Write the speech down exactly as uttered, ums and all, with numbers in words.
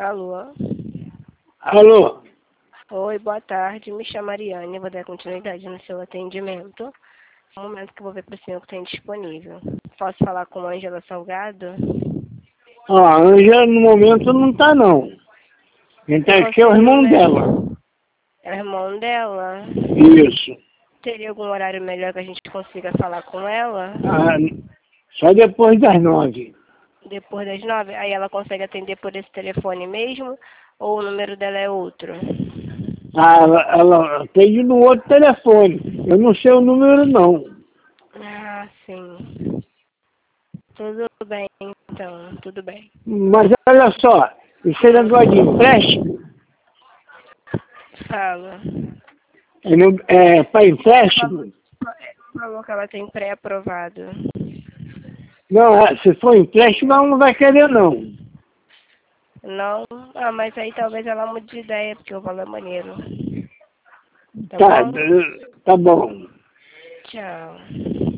Alô? Alô? Oi, boa tarde. Me chamo Ariane. Vou dar continuidade no seu atendimento. No momento que eu vou ver para o senhor que tem disponível. Posso falar com a Ângela Salgado? Ah, a Ângela no momento não tá não. Quem tá aqui é o irmão dela. É o irmão dela? Isso. Teria algum horário melhor que a gente consiga falar com ela? Ah, só depois das nove. Depois das nove? Aí ela consegue atender por esse telefone mesmo? Ou o número dela é outro? Ah, ela, ela atende no outro telefone. Eu não sei o número não. Ah, sim. Tudo bem, então. Tudo bem. Mas olha só, esse negócio de empréstimo, Fala. é, no- é para empréstimo? Falou que ela tem pré-aprovado. Não, é, se for empréstimo ela não vai querer não. Não? Ah, mas aí talvez ela mude de ideia, porque o valor é maneiro. Tá Tá, bom? tá bom. Tchau.